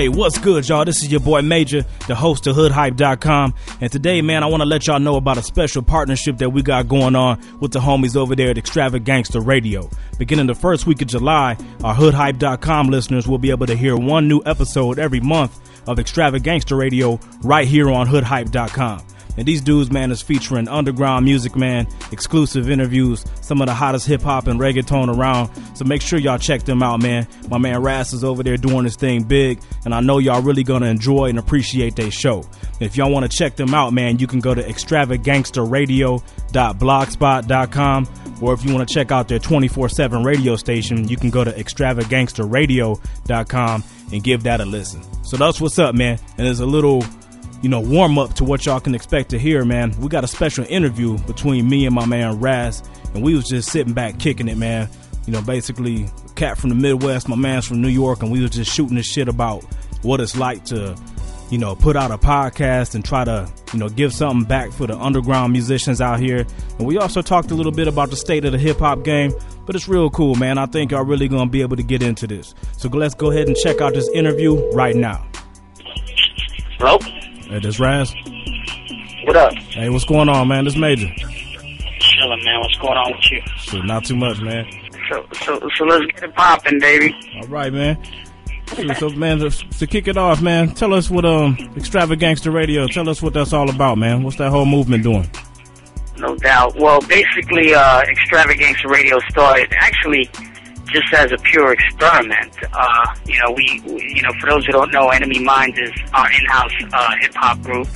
Hey, what's good, y'all? This is your boy Major, the host of HoodHype.com. And today, man, I want to let y'all know about a special partnership that we got going on with the homies over there at Extravagangster Radio. Beginning the first week of July, our HoodHype.com listeners will be able to hear one new episode every month of Extravagangster Radio right here on HoodHype.com. And these dudes, man, is featuring underground music, man, exclusive interviews, some of the hottest hip-hop and reggaeton around. So make sure y'all check them out, man. My man Ras is over there doing this thing big, and I know y'all really going to enjoy and appreciate their show. If y'all want to check them out, man, you can go to extravagangsterradio.blogspot.com, or if you want to check out their 24/7 radio station, you can go to extravagangsterradio.com and give that a listen. So that's what's up, man. And there's a little warm up to what y'all can expect to hear, man. We got a special interview between me and my man Ras, and we was just sitting back kicking it, man. Basically, cat from the Midwest, my man's from New York, and we was just shooting this shit about what it's like to, put out a podcast and try to, give something back for the underground musicians out here. And we also talked a little bit about the state of the hip hop game, but it's real cool, man. I think y'all really gonna be able to get into this. So let's go ahead and check out this interview right now. Hello? Hey, this Raz. What up? Hey, what's going on, man? This Major. Chilling, man. What's going on with you? Shit, not too much, man. So let's get it popping, baby. All right, man. So, man, to kick it off, man, tell us what Extravagangster Radio. Tell us what that's all about, man. What's that whole movement doing? No doubt. Well, basically, Extravagangster Radio started actually just as a pure experiment. We for those who don't know, Enemy Minds is our in-house hip-hop group.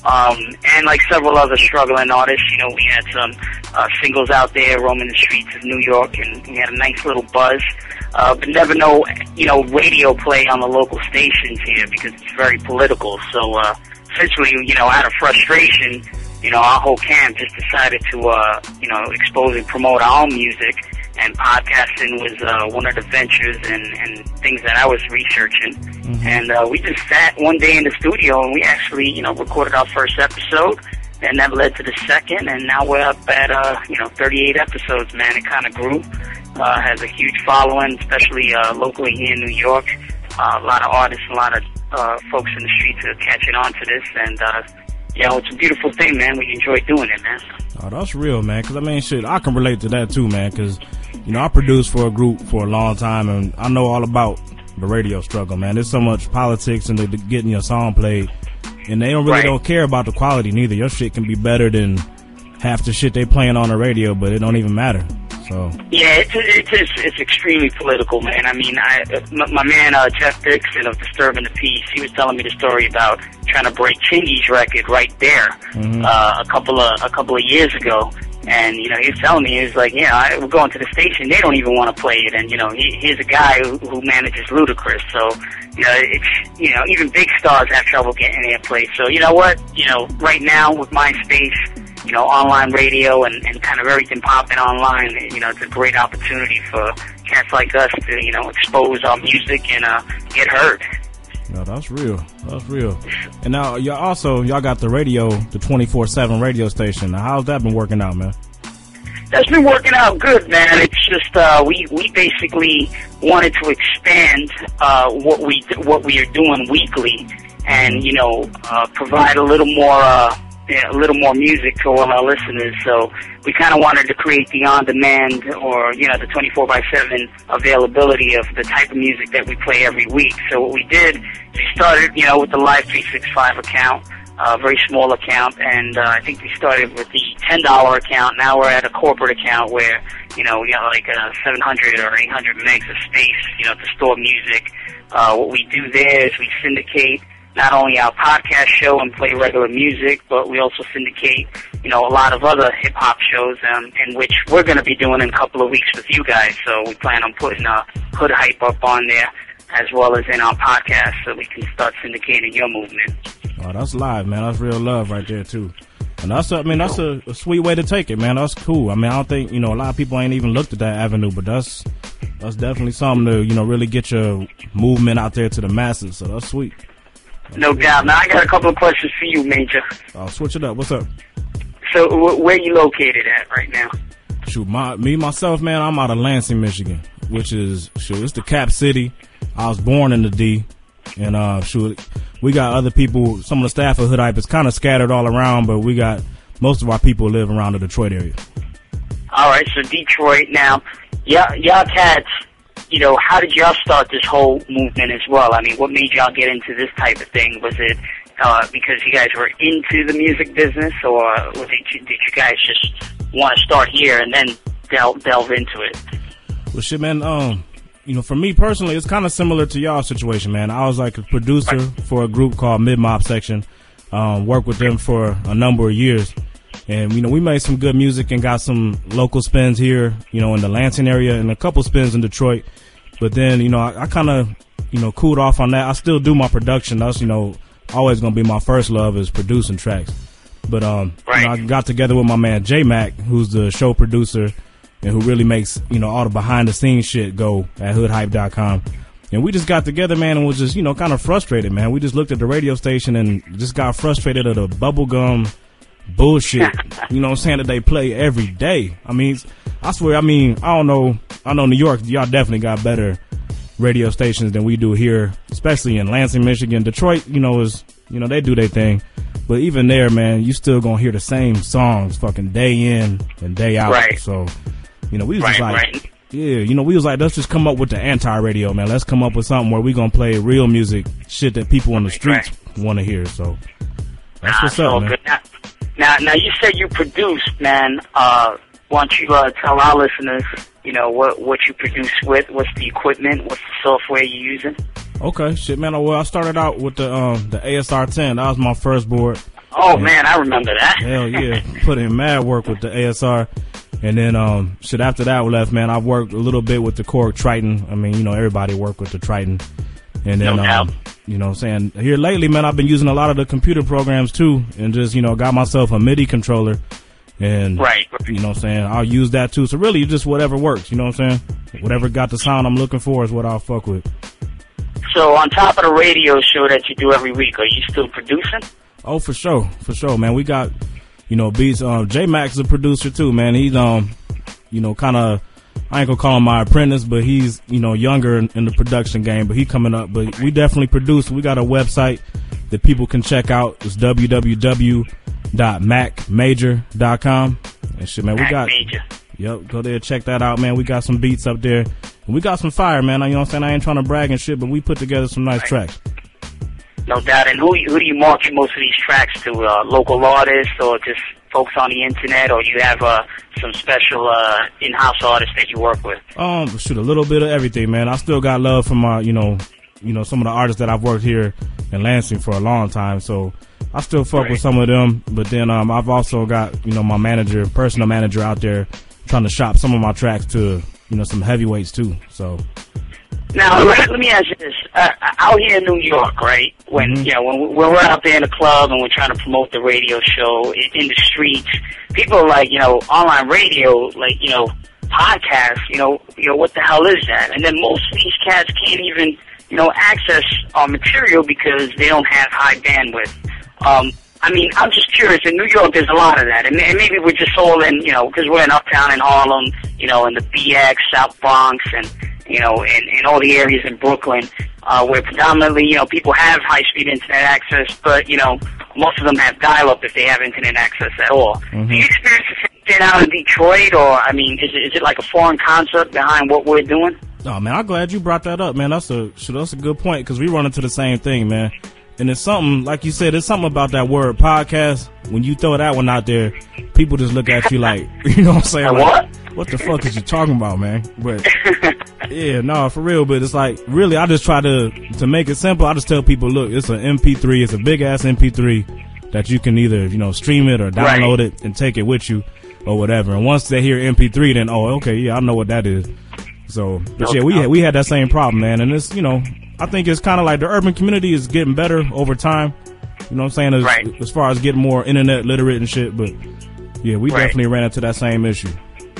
And like several other struggling artists, we had some singles out there roaming the streets of New York, and we had a nice little buzz. But never no radio play on the local stations here because it's very political. So, essentially, out of frustration, our whole camp just decided to, expose and promote our own music. And podcasting was one of the ventures and things that I was researching. Mm-hmm. And we just sat one day in the studio and we actually, recorded our first episode. And that led to the second. And now we're up at, 38 episodes, man. It kind of grew. Has a huge following, especially locally here in New York. A lot of artists, a lot of folks in the streets are catching on to this. And, it's a beautiful thing, man. We enjoy doing it, man. Oh, that's real, man. Because, shit, I can relate to that, too, man. Because, I produced for a group for a long time, and I know all about the radio struggle, man. There's so much politics into getting your song played, and they don't care about the quality, neither. Your shit can be better than half the shit they playing on the radio, but it don't even matter. So. Yeah, it's extremely political, man. My man Jeff Dixon of Disturbing the Peace, he was telling me the story about trying to break Chingy's record right there, mm-hmm. a couple of years ago. And, he was telling me, he was like, we're going to the station, they don't even want to play it. And, here's a guy who manages Ludacris. So, it's, even big stars have trouble getting airplay. So, you know what? Right now with MySpace, online radio and kind of everything popping online, it's a great opportunity for cats like us to, expose our music and get heard. No, that's real. That's real. And now y'all got the radio, the 24/7 radio station. Now, how's that been working out, man? That's been working out good, man. It's just we basically wanted to expand what we are doing weekly, and provide a little more music to all our listeners. So we kind of wanted to create the on-demand or, the 24/7 availability of the type of music that we play every week. So what we did, we started, with the Live 365 account, a very small account, and I think we started with the $10 account. Now we're at a corporate account where, we got like 700 or 800 megs of space, to store music. What we do there is we syndicate not only our podcast show and play regular music, but we also syndicate, a lot of other hip-hop shows, in which we're going to be doing in a couple of weeks with you guys. So we plan on putting Hood Hype up on there, as well as in our podcast, so we can start syndicating your movement. Oh, that's live, man. That's real love right there, too. And that's a sweet way to take it, man. That's cool. I don't think, a lot of people ain't even looked at that avenue, but that's definitely something to, really get your movement out there to the masses. So that's sweet. No doubt. Now, I got a couple of questions for you, Major. I'll switch it up. What's up? So, where you located at right now? Shoot, myself, man, I'm out of Lansing, Michigan, which is, it's the Cap City. I was born in the D. And shoot, we got other people. Some of the staff of Hood Hype is kind of scattered all around, but we got most of our people live around the Detroit area. All right, so Detroit now. Y'all cats, you know, how did y'all start this whole movement as well? I mean, what made y'all get into this type of thing? Was it because you guys were into the music business, or did you guys just want to start here and then delve into it? Well, shit, man, you know, for me personally, it's kind of similar to y'all's situation, man. I was like a producer for a group called Mid Mob Section, worked with them for a number of years. And, you know, we made some good music and got some local spins here, you know, in the Lansing area and a couple spins in Detroit. But then, you know, I kind of, you know, cooled off on that. I still do my production. That's, you know, always going to be my first love is producing tracks. But, you know, I got together with my man J-Mac, who's the show producer and who really makes, you know, all the behind-the-scenes shit go at hoodhype.com. And we just got together, man, and was just, you know, kind of frustrated, man. We just looked at the radio station and just got frustrated at the bubblegum bullshit, you know what I'm saying, that they play every day. I mean, I swear, I mean, I don't know. I know New York, y'all definitely got better radio stations than we do here, especially in Lansing, Michigan. Detroit, you know, is, you know, they do their thing. But even there, man, you still gonna hear the same songs fucking day in and day out. Right. So, you know, we was just like, yeah, you know, we was like, let's just come up with the anti-radio, man. Let's come up with something where we gonna play real music, shit that people on the streets want to hear. So that's what's up, man. Good. Now, you said you produced, man. Why don't you tell our listeners, you know, what you produce with? What's the equipment? What's the software you're using? Okay, shit, man. Well, I started out with the ASR 10. That was my first board. Oh, man, I remember that. Hell yeah, put in mad work with the ASR. And then, shit, after that we left, man, I worked a little bit with the Korg Triton. I mean, you know, everybody worked with the Triton. And then, you know what I'm saying, here lately, man, I've been using a lot of the computer programs too, and just, you know, got myself a MIDI controller, and, you know what I'm saying, I'll use that too. So really, just whatever works, you know what I'm saying? Whatever got the sound I'm looking for is what I'll fuck with. So on top of the radio show that you do every week, are you still producing? Oh, for sure, man. We got, you know, beats. J-Max is a producer too, man. He's, you know, kind of, I ain't gonna call him my apprentice, but he's, you know, younger in the production game, but he coming up. But we definitely produce. We got a website that people can check out. It's www.macmajor.com. And shit, man, we got, yep, go there, check that out, man. We got some beats up there. And we got some fire, man. You know what I'm saying? I ain't trying to brag and shit, but we put together some nice tracks. No doubt. And who do you market most of these tracks to? Local artists or just folks on the internet, or you have some special in-house artists that you work with? Shoot, a little bit of everything, man. I still got love from my, you know, some of the artists that I've worked here in Lansing for a long time. So I still fuck with some of them. But then I've also got, you know, my personal manager out there trying to shop some of my tracks to, you know, some heavyweights too. So. Now, let me ask you this. Out here in New York, right, when you know, when we're out there in the club and we're trying to promote the radio show in the streets, people are like, you know, online radio, like, you know, podcasts, you know, what the hell is that? And then most of these cats can't even, you know, access our material because they don't have high bandwidth. I mean, I'm just curious. In New York, there's a lot of that, and maybe we're just all in, you know, because we're in Uptown in Harlem, you know, in the BX, South Bronx, and you know, in all the areas in Brooklyn, where predominantly, you know, people have high-speed internet access, but, you know, most of them have dial-up if they have internet access at all. Mm-hmm. Do you experience the same thing out in Detroit, or, I mean, is it like a foreign concept behind what we're doing? Oh, man, I'm glad you brought that up, man. That's a good point, because we run into the same thing, man. And it's something, like you said, it's something about that word podcast. When you throw that one out there, people just look at you like, you know what I'm saying? Like, what the fuck is you talking about, man? But yeah, no, for real. But it's like, really, I just try to make it simple. I just tell people, look, it's an MP3. It's a big ass MP3 that you can either, you know, stream it or download it and take it with you or whatever. And once they hear MP3, then, oh, okay, yeah, I know what that is. So, but yeah, we had that same problem, man. And it's, you know, I think it's kind of like the urban community is getting better over time. You know what I'm saying? As far as getting more internet literate and shit. But yeah, we definitely ran into that same issue.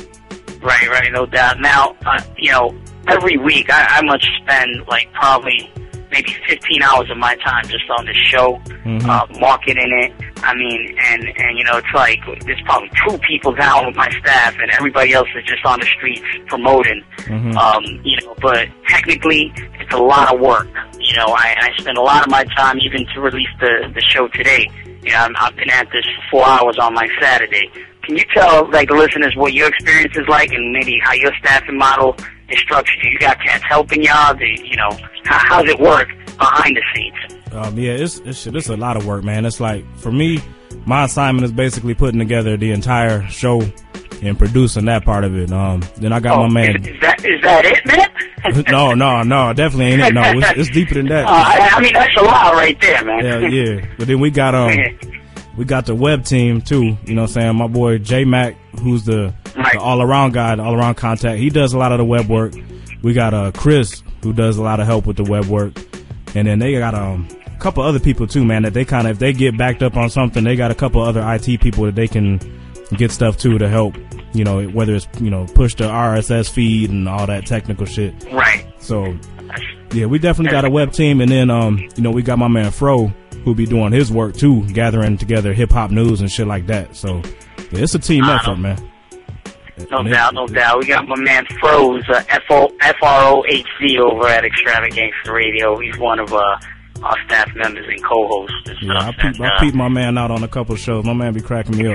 Right, no doubt. Now, you know, every week I must spend like probably maybe 15 hours of my time just on the show, marketing it. I mean, and you know, it's like there's probably 2 people down with my staff, and everybody else is just on the streets promoting. You know, but technically, it's a lot of work. you know, I spend a lot of my time, even to release the show today. You know, I've been at this for 4 hours on my Saturday. Can you tell, like, the listeners what your experience is like and maybe how your staffing model is structured? Do you got cats helping y'all? You know, how's it work behind the scenes? Yeah, it's a lot of work, man. It's like, for me, my assignment is basically putting together the entire show and producing that part of it. Then I got my man. Is that it, man? No, definitely ain't it. No, it's deeper than that. I mean, that's a lot right there, man. Yeah. But then we got the web team too. You know what I'm saying? My boy J Mac, who's the all around guy, the all around contact. He does a lot of the web work. We got Chris, who does a lot of help with the web work, and then they got a couple other people too, man. That they kind of, if they get backed up on something, they got a couple other IT people that they can get stuff too to help. You know, whether it's, you know, push the RSS feed and all that technical shit. Right. So, yeah, we definitely got a web team, and then you know, we got my man Fro, who'll be doing his work too, gathering together hip hop news and shit like that. So, yeah, it's a team effort, man. No doubt. We got my man Froze, F-R-O-H-Z over at Extravaganza Radio. He's one of our staff members and co-hosts. Yeah, I peep my man out on a couple of shows. My man be cracking me up.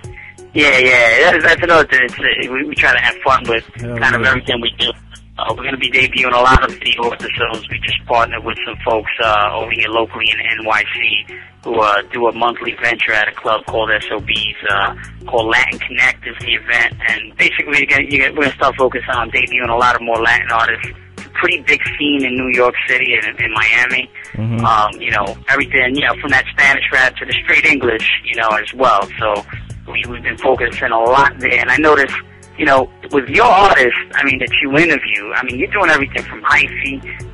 Yeah. That's another thing. We try to have fun with kind of everything we do. We're going to be debuting a lot of video episodes. We just partnered with some folks over here locally in NYC who do a monthly venture at a club called SOBs, called Latin Connect is the event. And basically, we're going to start focusing on debuting a lot of more Latin artists. It's a pretty big scene in New York City and in Miami. Mm-hmm. You know, everything, you know, from that Spanish rap to the straight English, you know, as well. So we've been focusing a lot there. And I noticed, you know, with your artists, I mean, that you interview, I mean, you're doing everything from Hyphy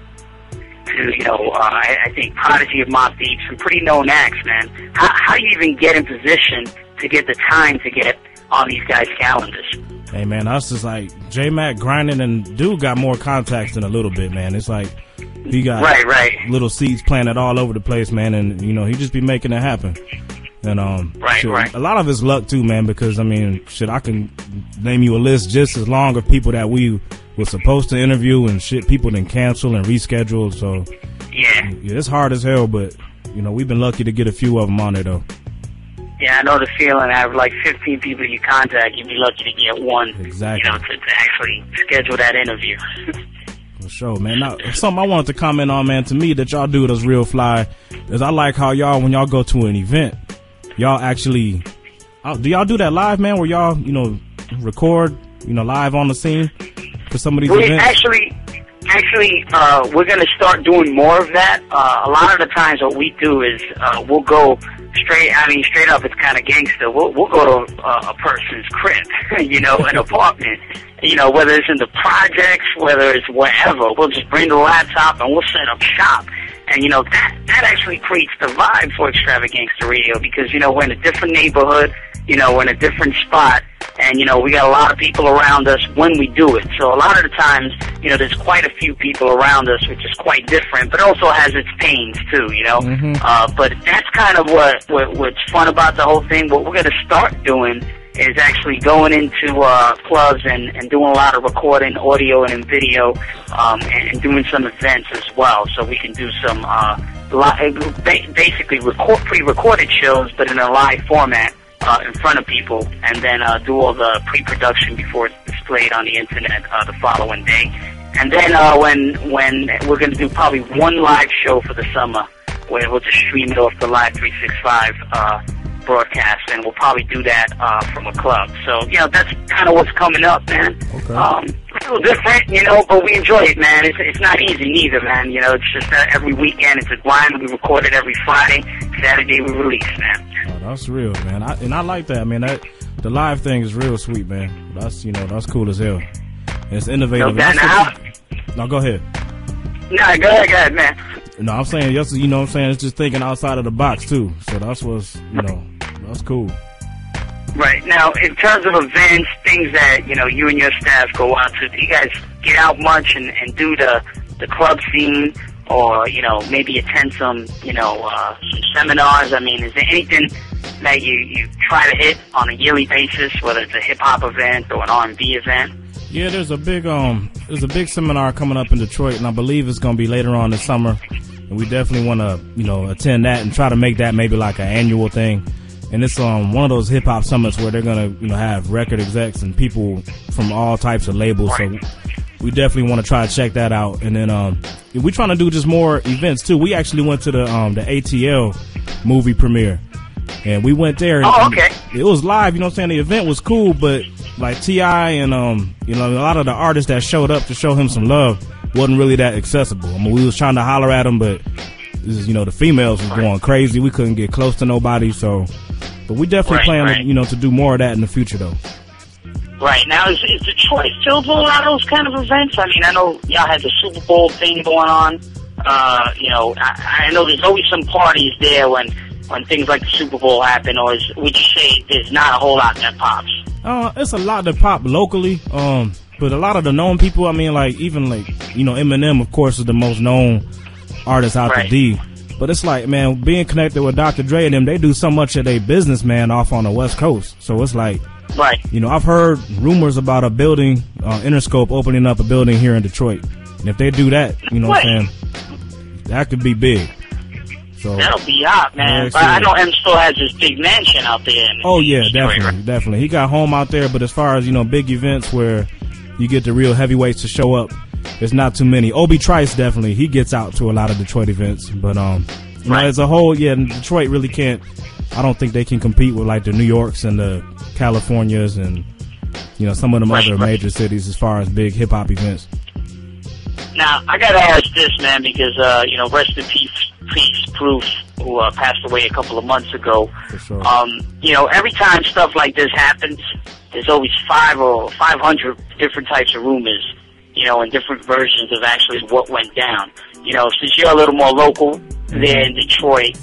to, you know, I think Prodigy of Mobb Deep, some pretty known acts, man. How do you even get in position to get the time to get on these guys' calendars? Hey, man, us is like J-Mac grinding, and dude got more contacts than a little bit, man. It's like he got little seeds planted all over the place, man, and, you know, he just be making it happen. And a lot of it's luck too, man, because I mean, shit, I can name you a list just as long of people that we were supposed to interview and shit people then cancel and reschedule. So yeah, it's hard as hell, but you know, we've been lucky to get a few of them on there though. Yeah, I know the feeling. I have like 15 people you contact, you'd be lucky to get one. Exactly. You know, to actually schedule that interview. For sure, man. Now, something I wanted to comment on, man, to me that y'all do that's real fly is I like how y'all, when y'all go to an event, y'all actually, do y'all do that live, man, where y'all, you know, record, you know, live on the scene for some of these events? Actually, we're going to start doing more of that. A lot of the times what we do is we'll go straight up, it's kind of gangster. We'll go to a person's crib, you know, an apartment, you know, whether it's in the projects, whether it's wherever. We'll just bring the laptop and we'll set up shop. And, you know, that actually creates the vibe for Extravaganza Radio because, you know, we're in a different neighborhood, you know, we're in a different spot, and, you know, we got a lot of people around us when we do it. So a lot of the times, you know, there's quite a few people around us, which is quite different, but also has its pains, too, you know. Mm-hmm. But that's kind of what's fun about the whole thing. What we're going to start doing is actually going into clubs and doing a lot of recording, audio and video, and doing some events as well. So we can do some basically pre-recorded shows, but in a live format in front of people, and then do all the pre-production before it's displayed on the internet the following day. And then when we're going to do probably one live show for the summer, where we'll just stream it off the Live 365 broadcast, and we'll probably do that from a club. So, you know, that's kind of what's coming up, man. Okay. A little different, you know, but we enjoy it, man. It's not easy neither, man. You know, it's just every weekend it's a grind. We record it every Friday. Saturday we release, man. Oh, that's real, man. I like that, man. The live thing is real sweet, man. That's, you know, that's cool as hell. And it's innovative. No, go ahead. No, go ahead, man. No, I'm saying, you know what I'm saying? It's just thinking outside of the box, too. So that's what's, you know, that's cool. Right. Now, in terms of events, things that, you know, you and your staff go out to, do you guys get out much and do the club scene or, you know, maybe attend some, you know, some seminars? I mean, is there anything that you try to hit on a yearly basis, whether it's a hip-hop event or an R&B event? Yeah, there's a big seminar coming up in Detroit, and I believe it's going to be later on this summer. And we definitely want to, attend that and try to make that maybe like an annual thing. And it's one of those hip hop summits where they're going to, have record execs and people from all types of labels. So we definitely want to try to check that out. And then we're trying to do just more events too. We actually went to the ATL movie premiere, and we went there. Oh, okay. It was live. You know what I'm saying? The event was cool, but like T.I. and a lot of the artists that showed up to show him some love wasn't really that accessible. I mean, we was trying to holler at him, but the females was going crazy. We couldn't get close to nobody. So, but we definitely plan to do more of that in the future, though. Right. Now, is Detroit filled with a lot of those kind of events? I mean, I know y'all had the Super Bowl thing going on. I know there's always some parties there when things like the Super Bowl happen, or would you say there's not a whole lot that pops? It's a lot that pop locally, but a lot of the known people, I mean, like, even like, Eminem, of course, is the most known artist out the D. But it's like, man, being connected with Dr. Dre and them, they do so much of their business, man, off on the West Coast. So it's like, I've heard rumors about a building, Interscope opening up a building here in Detroit. And if they do that, what I'm saying, that could be big. So that'll be hot, man. But I know M still has this big mansion out there. Definitely. He got home out there, but as far as, big events where you get the real heavyweights to show up, there's not too many. Obi Trice, definitely, he gets out to a lot of Detroit events. But, as a whole, Detroit really can't, I don't think they can compete with, like, the New Yorks and the Californias and, some of them other major cities as far as big hip-hop events. Now, I got to ask this, man, because, rest in peace, Proof, who passed away a couple of months ago. For sure. Every time stuff like this happens, there's always 500 different types of rumors, and different versions of actually what went down. Since you're a little more local there in Detroit,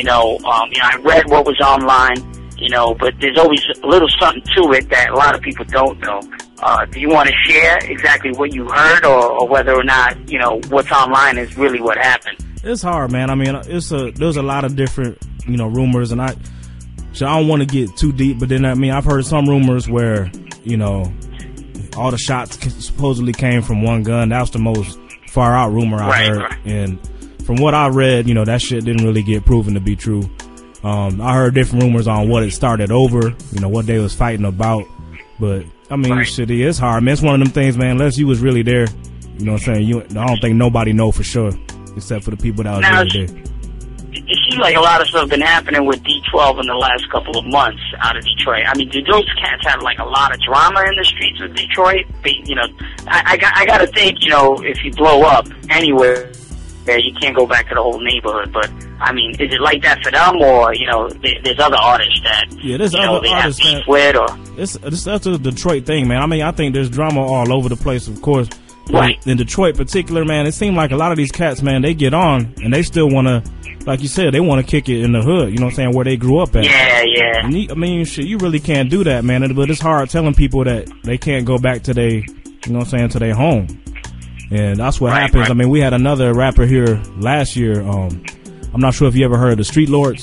I read what was online, but there's always a little something to it that a lot of people don't know. Do you want to share exactly what you heard, or whether or not, what's online is really what happened? It's hard, man. I mean, there's a lot of different, rumors, and I don't want to get too deep, but then, I've heard some rumors where, all the shots supposedly came from one gun. That's the most far out rumor I heard. Right. And from what I read, that shit didn't really get proven to be true. I heard different rumors on what it started over, what they was fighting about. But, shit, it's hard, man. It's one of them things, man, unless you was really there, you know what I'm saying? I don't think nobody know for sure, except for the people that was really there. It seems like a lot of stuff been happening with D12 in the last couple of months out of Detroit. I mean, do those cats have like a lot of drama in the streets of Detroit? I got to think, if you blow up anywhere, you can't go back to the whole neighborhood. But I mean, is it like that for them, or there's other artists that there's other they artists have beef with, or that's a Detroit thing, man. I think there's drama all over the place, of course. Right. In Detroit, particular, man, it seemed like a lot of these cats, man, they get on and they still want to, like you said, they want to kick it in the hood. You know what I'm saying? Where they grew up at. Yeah. And shit, you really can't do that, man. But it's hard telling people that they can't go back to their, to their home. And that's what happens. Right. I mean, we had another rapper here last year. I'm not sure if you ever heard of the Street Lords.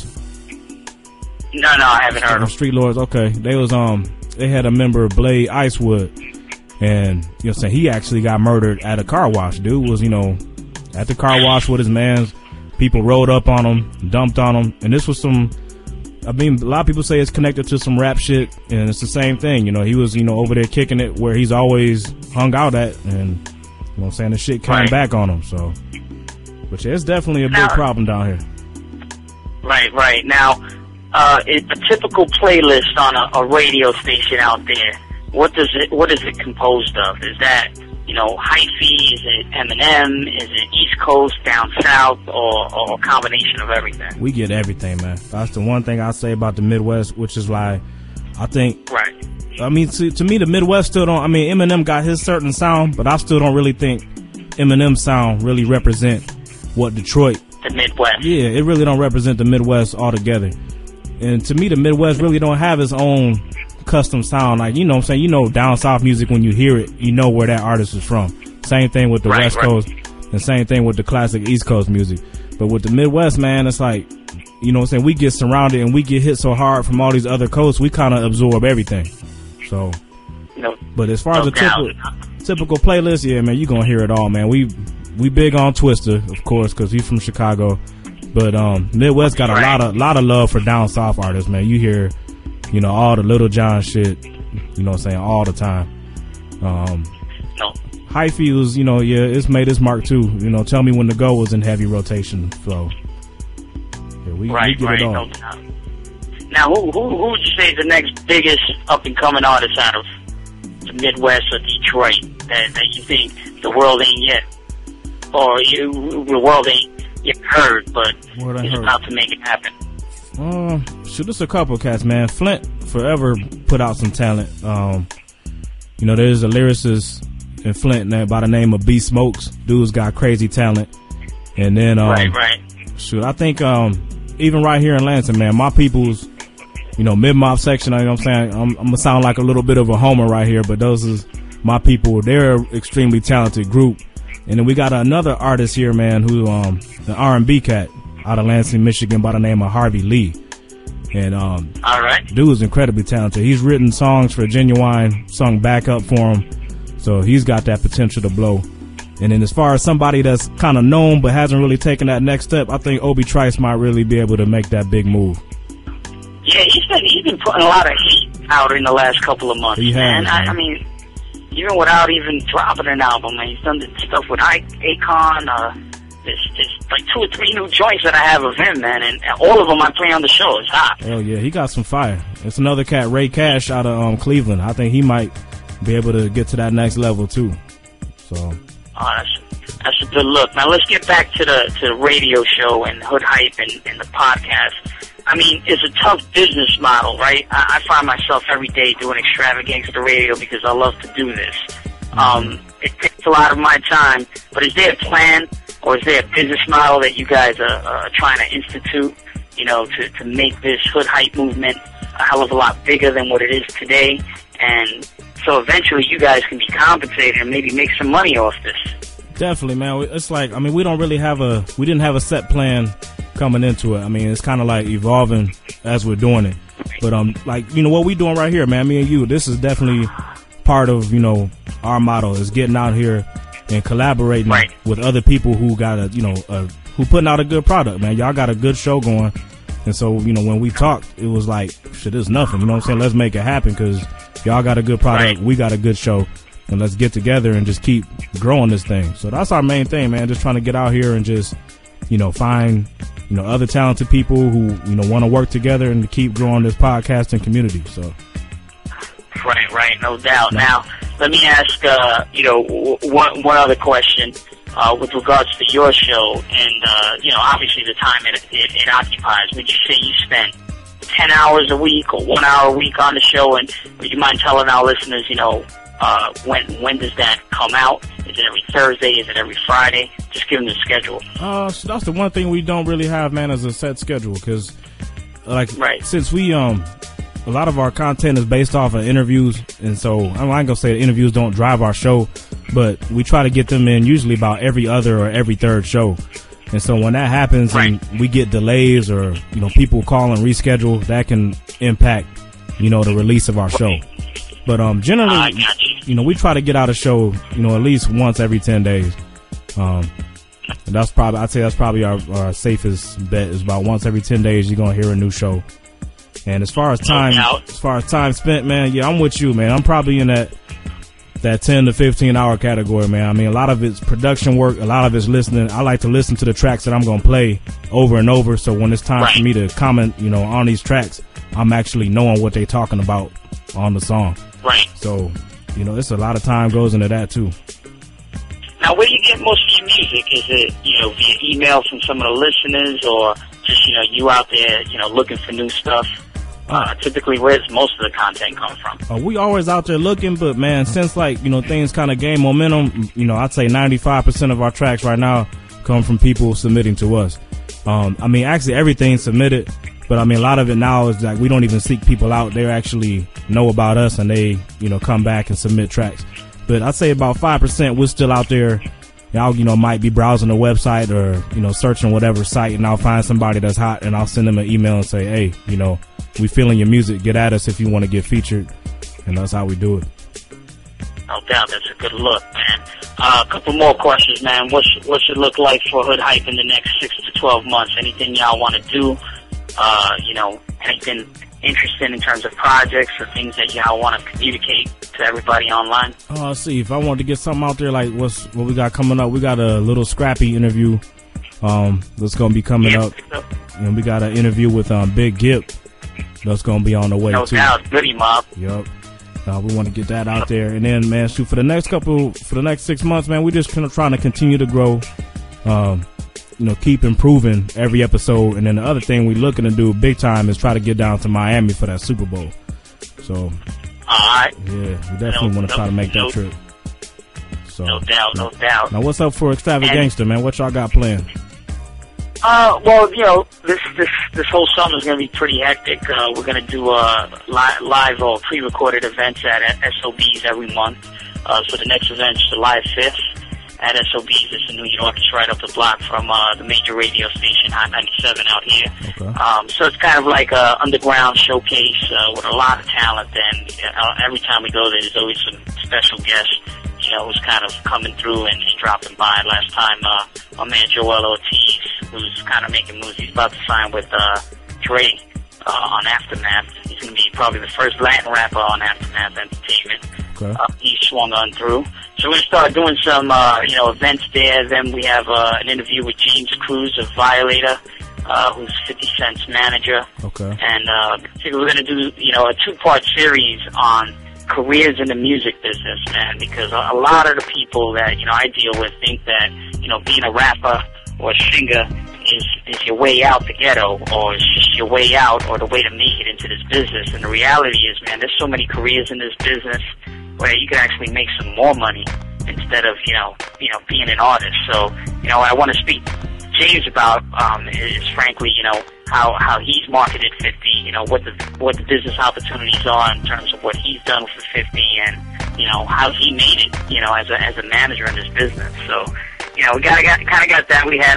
No, I haven't heard of them. Street Lords, okay. They had a member, Blade Icewood. And, he actually got murdered at a car wash. Dude was, at the car wash with his mans. People rolled up on him, dumped on him. And this was a lot of people say it's connected to some rap shit. And it's the same thing. He was, over there kicking it where he's always hung out at. And, the shit came back on him. So, but yeah, it's definitely a big problem down here. Right. Now, a typical playlist on a radio station out there, what is it composed of? Is that, hyphy? Is it Eminem? Is it East Coast, down south, or a combination of everything? We get everything, man. That's the one thing I say about the Midwest, which is why I think. Right. I mean, to me, the Midwest still don't. I mean, Eminem got his certain sound, but I still don't really think Eminem's sound really represent what Detroit. The Midwest. Yeah, it really don't represent the Midwest altogether. And to me, the Midwest really don't have its own custom sound. Like, what I'm saying? Down south music, when you hear it, you know where that artist is from. Same thing with the West Coast, and same thing with the classic East Coast music. But with the Midwest, man, it's like, we get surrounded and we get hit so hard from all these other coasts, we kind of absorb everything. So, But as far as a typical playlist, yeah, man, you gonna hear it all, man. We big on Twista, of course, because he's from Chicago. But Midwest got a lot of love for down south artists, man. You hear, all the Little John shit, what I'm saying, all the time. Hyphy was, it's made its mark too. Tell Me When to Go was in heavy rotation, so yeah, we get it on. Now, who would you say is the next biggest up and coming artist out of the Midwest or Detroit that you think the world ain't yet, or the world ain't yet heard, but it's about to make it happen? There's a couple cats, man. Flint forever put out some talent. There's a lyricist in Flint by the name of B Smokes. Dude's got crazy talent. And then, I think, even right here in Lansing, man, my people's, mid-mob section, you know what I'm saying? I'm gonna sound like a little bit of a homer right here, but those is my people. They're an extremely talented group. And then we got another artist here, man, who, the R&B cat out of Lansing, Michigan by the name of Harvey Lee. And, dude is incredibly talented. He's written songs for Genuine, sung backup for him. So he's got that potential to blow. And then as far as somebody that's kind of known but hasn't really taken that next step, I think Obi Trice might really be able to make that big move. Yeah, he's been putting a lot of heat out in the last couple of months, man. I mean, even without even dropping an album, man, he's done the stuff with Akon. There's like 2 or 3 new joints that I have of him, man, and all of them I play on the show. It's hot. Oh yeah, he got some fire. It's another cat, Ray Cash, out of Cleveland. I think he might be able to get to that next level too. So. Oh, that's a good look. Now let's get back to the radio show and Hood Hype and the podcast. I mean, it's a tough business model, right? I find myself every day doing Extravaganza Radio because I love to do this. It takes a lot of my time, but is there a plan or is there a business model that you guys are trying to institute, to make this Hood Hype movement a hell of a lot bigger than what it is today? And so eventually you guys can be compensated and maybe make some money off this. Definitely, man. It's like, I mean, we didn't have a set plan coming into it. I mean, it's kind of like evolving as we're doing it. But, what we doing right here, man, me and you, this is definitely part of, our motto is getting out here and collaborating with other people who got who putting out a good product, man. Y'all got a good show going. And so, when we talked, it was like, shit, it's nothing. You know what I'm saying? Let's make it happen because y'all got a good product. We got a good show. And let's get together and just keep growing this thing. So that's our main thing, man. Just trying to get out here and just, find, other talented people who, want to work together and to keep growing this podcasting community. So. Right. No doubt. Now, let me ask, one other question, with regards to your show and, obviously the time it occupies. Would you say you spend 10 hours a week or 1 hour a week on the show? And would you mind telling our listeners, when does that come out? Is it every Thursday? Is it every Friday? Just give them the schedule. So that's the one thing we don't really have, man, is a set schedule. Because, since we, a lot of our content is based off of interviews. And so, I ain't going to say the interviews don't drive our show, but we try to get them in usually about every other or every third show. And so when that happens and we get delays or, people call and reschedule, that can impact, the release of our show. But generally, we try to get out a show, at least once every 10 days. I'd say that's probably our safest bet is about once every 10 days you're gonna hear a new show. And as far as time spent, man, yeah, I'm with you, man. I'm probably in that 10 to 15 hour category, man. I mean, a lot of it's production work, a lot of it's listening. I like to listen to the tracks that I'm gonna play over and over. So when it's time for me to comment, on these tracks, I'm actually knowing what they're talking about on the song. Right. So, it's a lot of time goes into that too. Now, where do you get most of your music? Is it, via email from some of the listeners or just, you out there, looking for new stuff? Typically, where's most of the content come from? We always out there looking, but man, since things kind of gain momentum, I'd say 95% of our tracks right now come from people submitting to us. Actually everything's submitted. But, a lot of it now is like we don't even seek people out. They actually know about us and they, come back and submit tracks. But I'd say about 5% we're still out there. Y'all, might be browsing the website or, searching whatever site and I'll find somebody that's hot and I'll send them an email and say, hey, we feeling your music. Get at us if you want to get featured. And that's how we do it. No doubt, that's a good look, man. A couple more questions, man. What should look like for Hood Hype in the next 6 to 12 months? Anything y'all want to do? Anything interesting in terms of projects or things that y'all want to communicate to everybody online? See, if I wanted to get something out there, like what we got coming up, we got a little scrappy interview that's going to be coming up. And we got an interview with Big Gip that's going to be on the way, too. No doubt, Goody Mob. Yup. We want to get that out there. And then, man, shoot, for the next 6 months, man, we're just kind of trying to continue to grow, keep improving every episode. And then the other thing we're looking to do big time is try to get down to Miami for that Super Bowl. So, all right. Yeah, we definitely want to try to make that trip. So, no doubt. Now, what's up for Extravagant Gangster, man? What y'all got planned? Well, this whole summer is going to be pretty hectic. We're going to do live or pre-recorded events at SOBs every month. So the next event is July 5th at SOBs. It's in New York. It's right up the block from the major radio station, Hot 97 out here. Okay. So it's kind of like an underground showcase with a lot of talent. And every time we go there, there's always some special guests, who's kind of coming through and dropping by. Last time, my man Joel Ortiz, who's kind of making moves. He's about to sign with Dre on Aftermath. He's going to be probably the first Latin rapper on Aftermath Entertainment. Okay. He swung on through. So we're going to start doing some, events there. Then we have an interview with James Cruz of Violator, who's 50 Cent's manager. Okay. And we're going to do, a 2-part series on careers in the music business, man, because a lot of the people that, I deal with think that, being a rapper or a singer is your way out the ghetto, or it's just your way out or the way to make it into this business. And the reality is, man, there's so many careers in this business where you can actually make some more money instead of, being an artist. So, what I want to speak to James about is frankly, how he's marketed 50, what the business opportunities are in terms of what he's done for 50, and how he made it, as a manager in this business. So, we kind of got that. We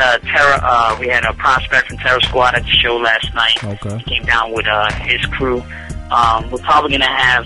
had a prospect from Terror Squad at the show last night. Okay. He came down with his crew. We're probably gonna have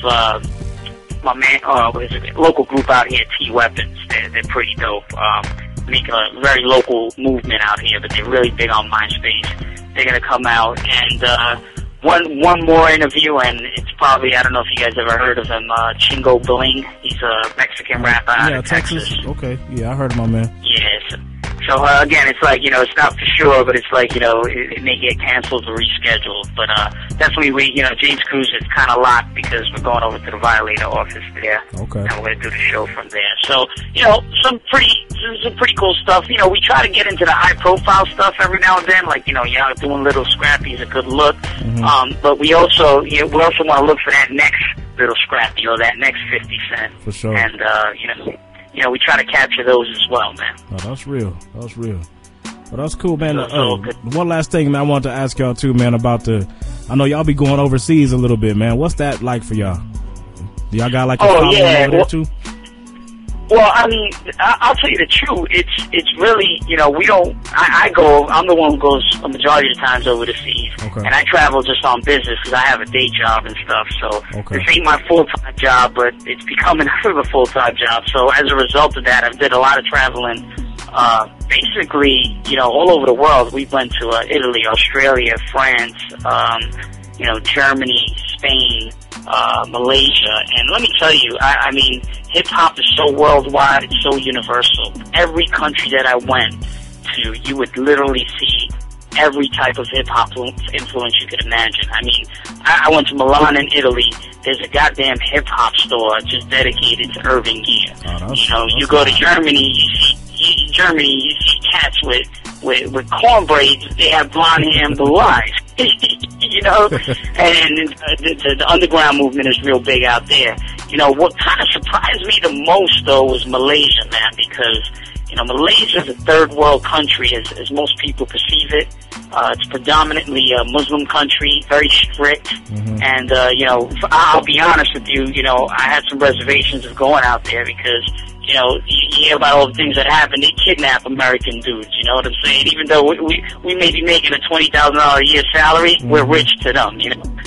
my man, local group out here, T Weapons. They're pretty dope. Make a very local movement out here, but they're really big on MySpace. They're gonna come out, and one more interview, and it's probably, I don't know if you guys ever heard of him, Chingo Bling. He's a Mexican rapper out of Texas. Okay, yeah, I heard of my man. Yes. So again, it's like, it's not for sure, but it's like, it may get canceled or rescheduled. But definitely James Cruz is kind of locked because we're going over to the Violator office there. Okay. And we're going to do the show from there. So, some pretty cool stuff. We try to get into the high profile stuff every now and then, like, doing little scrappy is a good look. Mm-hmm. But we also want to look for that next little scrappy, that next 50 Cent. For sure. And, we try to capture those as well, man. Oh, that's real. Well, that's cool, man. One last thing, man, I wanted to ask y'all, too, man, about I know y'all be going overseas a little bit, man. What's that like for y'all? Do y'all got, like, a following over there, too? Well, I mean, I'll tell you the truth. It's really, we don't, I'm the one who goes a majority of the times over the seas. Okay. And I travel just on business because I have a day job and stuff. So okay. This ain't my full-time job, but it's becoming a full-time job. So as a result of that, I've did a lot of traveling, basically, all over the world. We went to Italy, Australia, France, Germany, Spain, Malaysia, and let me tell you, I mean, hip-hop is so worldwide, it's so universal. Every country that I went to, you would literally see every type of hip-hop influence you could imagine. I mean, I went to Milan in Italy. There's a goddamn hip-hop store just dedicated to Irving gear. You go to Germany, you see cats with corn braids. They have blonde hair and blue eyes. And the underground movement is real big out there. What kind of surprised me the most, though, was Malaysia, man, because, Malaysia is a third world country as most people perceive it. It's predominantly a Muslim country, very strict, and I'll be honest with you. I had some reservations of going out there because you hear about all the things that happen. They kidnap American dudes. You know what I'm saying? Even though we may be making a $20,000 a year salary, we're rich to them.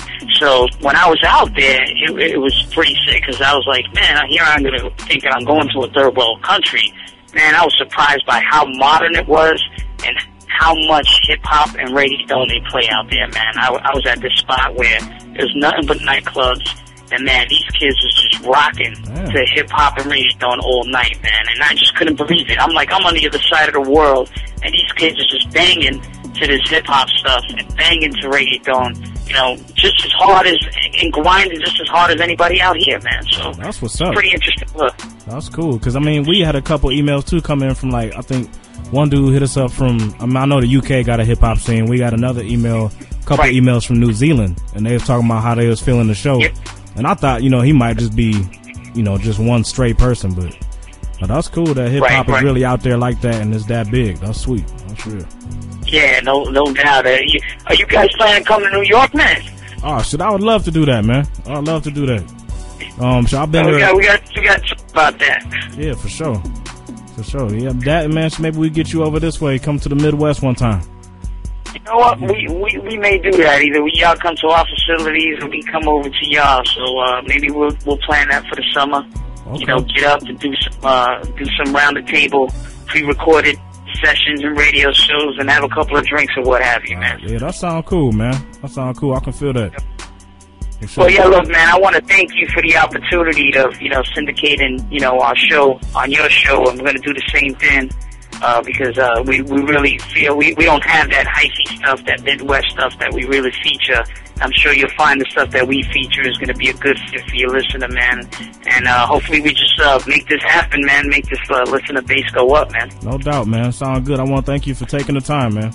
So when I was out there, it was pretty sick because I was like, man, here I'm thinking I'm going to a third world country. Man, I was surprised by how modern it was and how much hip-hop and reggaeton they play out there, man. I was at this spot where there's nothing but nightclubs, and, man, these kids was just rocking to hip-hop and reggaeton all night, man, and I just couldn't believe it. I'm like, I'm on the other side of the world, and these kids are just banging to this hip-hop stuff and banging to reggaeton, just as hard as, and grinding just as hard as anybody out here, man. So that's what's up. Pretty interesting look. That's cool, because, we had a couple emails, too, come in from, I think, one dude hit us up from, I know the UK got a hip-hop scene. We got another couple emails from New Zealand, and they was talking about how they was feeling the show. Yep. And I thought, he might just be, just one straight person, but that's cool that hip-hop is really out there like that, and it's that big. That's sweet. That's real. Yeah, no doubt. Are you guys planning to come to New York, man? Oh, shit, I would love to do that, man. I'd love to do that. So I've been there. We got to talk about that. Yeah, for sure. For sure. Yeah, that, man, so maybe we get you over this way. Come to the Midwest one time. You know what? We may do that. Either y'all come to our facilities or we come over to y'all. So maybe we'll plan that for the summer. Okay. Get up and do some round the table, pre-recorded sessions and radio shows and have a couple of drinks or what have you, man. Yeah, that sounds cool, man. That sounds cool. I can feel that. Sure. Well, yeah, look, man, I want to thank you for the opportunity of, syndicating, our show on your show, and we're going to do the same thing because we really feel we don't have that hyphy stuff, that Midwest stuff that we really feature. I'm sure you'll find the stuff that we feature is going to be a good fit for your listener, man. And hopefully we just make this happen, man, make this listener base go up, man. No doubt, man. Sound good. I want to thank you for taking the time, man.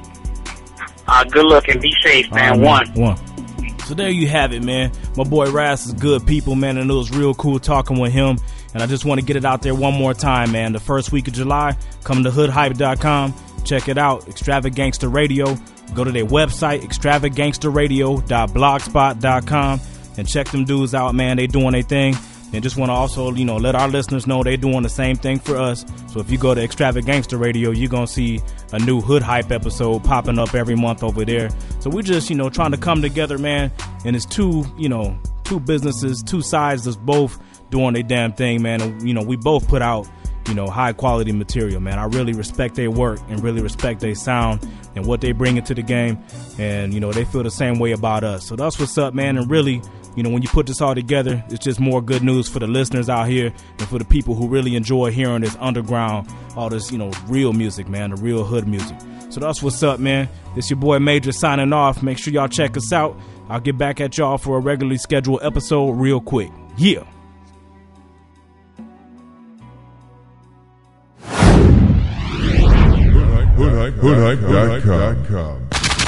Good luck and be safe, man. Right, man. One. So there you have it, man. My boy Ras is good people, man, and it was real cool talking with him. And I just want to get it out there one more time, man. The first week of July, come to hoodhype.com. Check it out, Extravagangster Radio. Go to their website, extravagangsterradio.blogspot.com, and check them dudes out, man. They doing their thing. And just want to also, let our listeners know they doing the same thing for us. So if you go to Extravagangster Radio, you're going to see a new Hood Hype episode popping up every month over there. So we just, trying to come together, man. And it's two businesses, two sides that's both doing their damn thing, man. And, we both put out, high quality material, man. I really respect their work and really respect their sound and what they bring into the game. And, they feel the same way about us. So that's what's up, man. And really, when you put this all together, it's just more good news for the listeners out here and for the people who really enjoy hearing this underground, all this, real music, man, the real hood music. So that's what's up, man. It's your boy Major signing off. Make sure y'all check us out. I'll get back at y'all for a regularly scheduled episode real quick. Yeah. Hoodhype.com.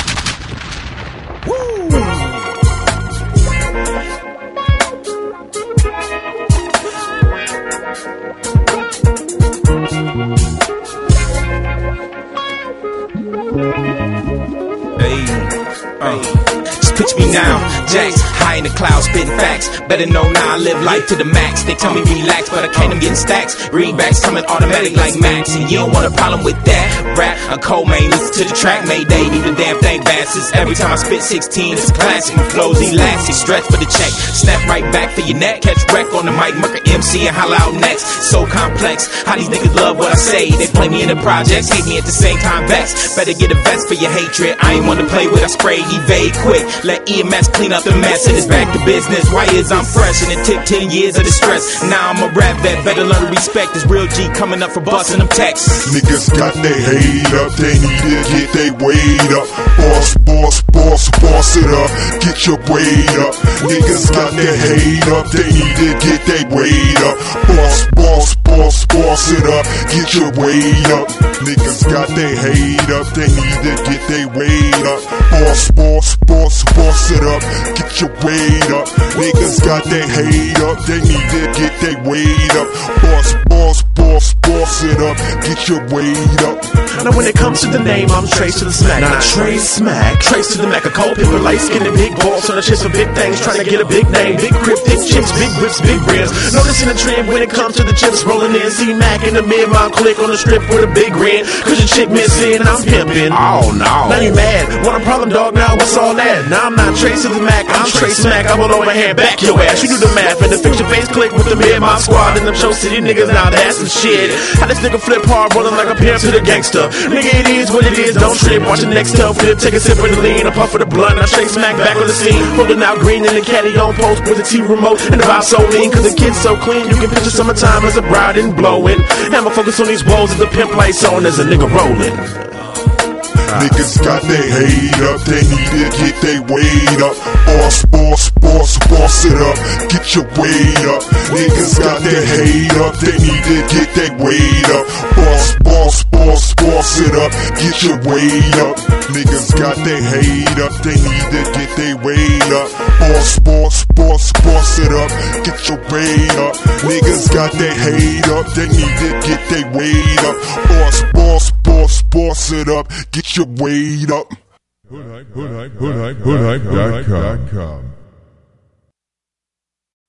Just picture me now, Jax, high in the clouds, spitting facts. Better know now I live life to the max. They tell me relax, but I can't, I'm getting stacks. Greenbacks coming automatic like Max. And you don't want a problem with that. Rap, a cold man, listen to the track, Mayday, do the damn thing fast. Every time I spit 16, it's a classic. My flows elastic, stretch for the check. Snap right back for your neck. Catch wreck on the mic, Merker MC and holla out next. So complex, how these niggas love what I say. They play me in the projects, hate me at the same time, vex. Better get a vest for your hatred. I ain't want to play with, I spray, evade quick. Let EMS clean up the mess and it's back to business. Why is I'm fresh and it took 10 years of distress. Now I'm a rap vet, better learn to respect this real G coming up for busting them texts. Niggas got their hate up, they need to get their weight up. Boss it up, get your weight up. Niggas got their hate up, they need to get their weight up. Boss it up, get your weight up. Niggas got their hate up, they need to get their weight up. Boss it up, get your weight up. Niggas got their hate up, they need to get their weight up. Boss boss it up, get your weight up. Now when it comes to the name, I'm Trace to the Smack. Not Trace Smack, Trace to the Mac. A cold people, light skin and big balls on the chest for big things, trying to get a big name. Big crib, thick chicks, big whips, big rims. Noticing the trend when it comes to the chips rolling in. See Mac in the mid-mile click on the strip with a big grin. Cause your chick missing, I'm pimping. Oh no. Now you mad, want a problem dog, now what's all that? Now I'm not Trace to the Mac, I'm Trace Smack. I will overhand back your ass. You do the math and the fix your face click with the mid-mile squad and them show city niggas. Now that's some shit. How this nigga flip hard, rolling like a pimp to the gangster. Nigga, it is what it is, don't trip. Watch the next tail flip, take a sip of the lean, a puff of the blunt. I Trace Smack back on the scene, rolling out green in the caddy on post with the T remote and the vibe so lean. Cause the kid's so clean, you can picture summertime as a bride and blowing. I'ma focus on these woes as the pimp lights on as a nigga rolling. Niggas got their hate up, they need to get their weight up. Boss it up, get your weight up. Niggas got their hate up, they need to get their weight up. Boss it up, get your weight up. Niggas got their hate up, they need to get their weight up. Boss it up, get your weight up. Niggas got their hate up, they need to get their weight up. Boss it up, get your weight up. Hoodhype.com